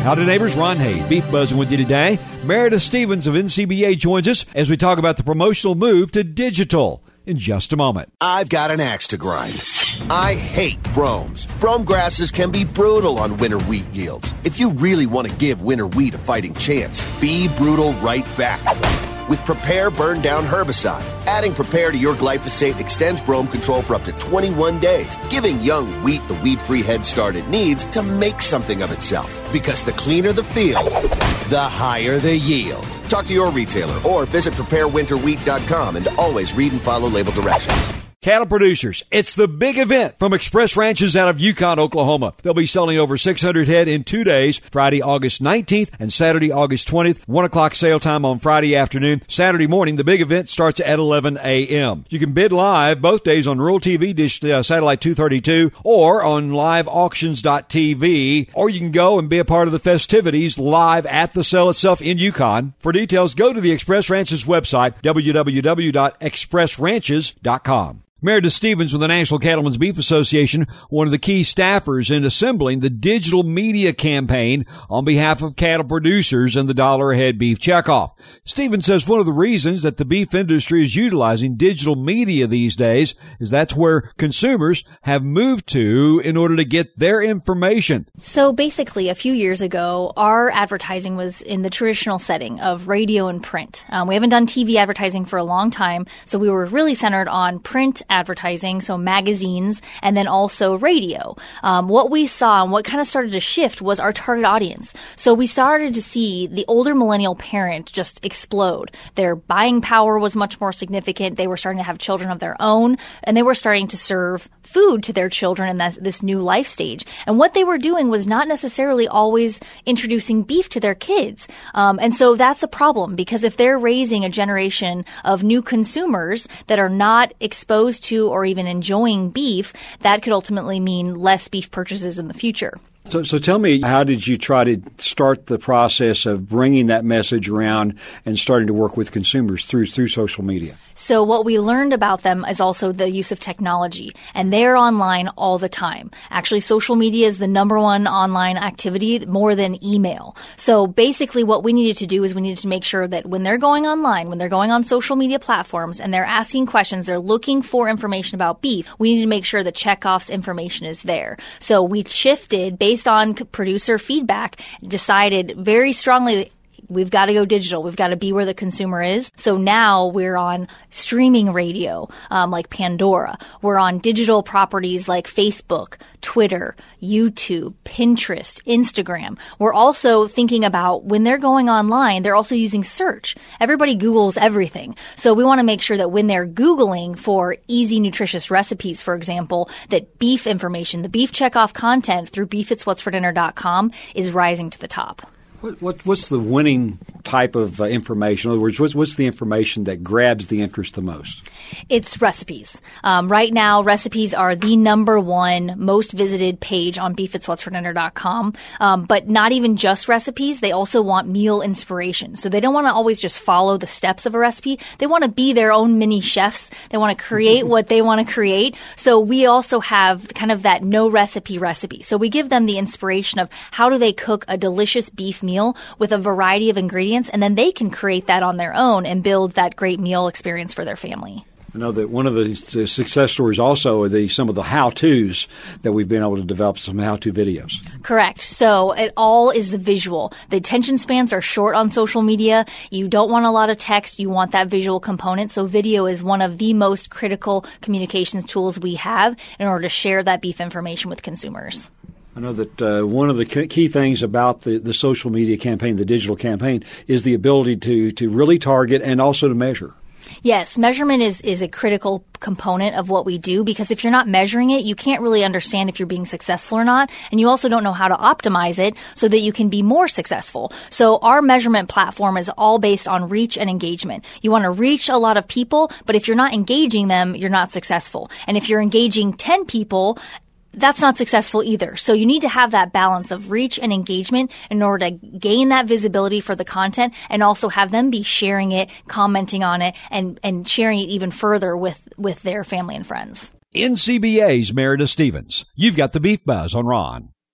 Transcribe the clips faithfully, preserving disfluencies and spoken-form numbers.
Howdy neighbors, Ron Hayes, Beef Buzzing with you today. Meredith Stevens of N C B A joins us as we talk about the promotional move to digital in just a moment. I've got an axe to grind. I hate bromes. Brome grasses can be brutal on winter wheat yields. If you really want to give winter wheat a fighting chance, be brutal right back. With Prepare Burn Down Herbicide. Adding Prepare to your glyphosate extends brome control for up to twenty-one days, giving young wheat the weed-free head start it needs to make something of itself. Because the cleaner the field, the higher the yield. Talk to your retailer or visit prepare winter wheat dot com and always read and follow label directions. Cattle producers, it's the big event from Express Ranches out of Yukon, Oklahoma. They'll be selling over six hundred head in two days, Friday, August nineteenth and Saturday, August twentieth. one o'clock sale time on Friday afternoon. Saturday morning, the big event starts at eleven a.m. You can bid live both days on Rural T V, Dish uh, Satellite two thirty-two, or on live auctions dot t v, or you can go and be a part of the festivities live at the sale itself in Yukon. For details, go to the Express Ranches website, w w w dot express ranches dot com. Meredith Stevens with the National Cattlemen's Beef Association, one of the key staffers in assembling the digital media campaign on behalf of cattle producers and the dollar a head beef checkoff. Stevens says one of the reasons that the beef industry is utilizing digital media these days is that's where consumers have moved to in order to get their information. So basically, a few years ago, our advertising was in the traditional setting of radio and print. Um, we haven't done T V advertising for a long time, so we were really centered on print advertising, so magazines, and then also radio. Um, what we saw and what kind of started to shift was our target audience. So we started to see the older millennial parent just explode. Their buying power was much more significant. They were starting to have children of their own, and they were starting to serve food to their children in this, this new life stage. And what they were doing was not necessarily always introducing beef to their kids. Um, and so that's a problem, because if they're raising a generation of new consumers that are not exposed to or even enjoying beef, that could ultimately mean less beef purchases in the future. So, so tell me, how did you try to start the process of bringing that message around and starting to work with consumers through through social media? So what we learned about them is also the use of technology, and they're online all the time. Actually, social media is the number one online activity, more than email. So basically what we needed to do is we needed to make sure that when they're going online, when they're going on social media platforms and they're asking questions, they're looking for information about beef, we need to make sure the checkoff's information is there. So we shifted based on producer feedback, decided very strongly we've got to go digital. We've got to be where the consumer is. So now we're on streaming radio, um, like Pandora. We're on digital properties like Facebook, Twitter, YouTube, Pinterest, Instagram. We're also thinking about when they're going online, they're also using search. Everybody Googles everything. So we want to make sure that when they're Googling for easy, nutritious recipes, for example, that beef information, the beef checkoff content through beef it's what's for dinner dot com is rising to the top. What, what what's the winning type of uh, information? In other words, what's, what's the information that grabs the interest the most? It's recipes. Um, right now, recipes are the number one most visited page on beef it's what's for dinner dot com. Um, but not even just recipes. They also want meal inspiration. So they don't want to always just follow the steps of a recipe. They want to be their own mini chefs. They want to create what they want to create. So we also have kind of that no recipe recipe. So we give them the inspiration of how do they cook a delicious beef meal with a variety of ingredients, and then they can create that on their own and build that great meal experience for their family. I know that one of the success stories also are the some of the how-tos that we've been able to develop, some how-to videos. Correct. So it all is the visual. The attention spans are short on social media. You don't want a lot of text. You want that visual component. So video is one of the most critical communications tools we have in order to share that beef information with consumers. I know that uh, one of the key things about the, the social media campaign, the digital campaign, is the ability to to really target and also to measure. Yes, measurement is, is a critical component of what we do, because if you're not measuring it, you can't really understand if you're being successful or not, and you also don't know how to optimize it so that you can be more successful. So our measurement platform is all based on reach and engagement. You want to reach a lot of people, but if you're not engaging them, you're not successful. And if you're engaging ten people, that's not successful either. So you need to have that balance of reach and engagement in order to gain that visibility for the content and also have them be sharing it, commenting on it, and, and sharing it even further with, with their family and friends. N C B A's Meredith Stevens. You've got the Beef Buzz on Ron.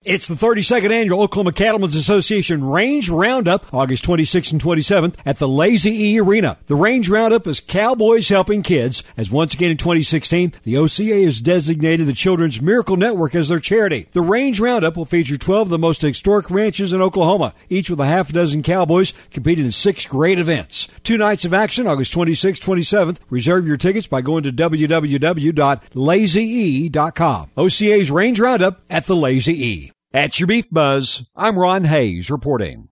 It's the thirty-second annual Oklahoma Cattlemen's Association Range Roundup, August twenty-sixth and twenty-seventh at the Lazy E Arena. The Range Roundup is Cowboys Helping Kids, as once again in twenty sixteen, the O C A has designated the Children's Miracle Network as their charity. The Range Roundup will feature twelve of the most historic ranches in Oklahoma, each with a half a dozen cowboys competing in six great events. Two nights of action, August twenty-sixth, twenty-seventh. Reserve your tickets by going to w w w dot lazy e dot com. O C A's Range Roundup at the Lazy E. At your Beef Buzz, I'm Ron Hayes reporting.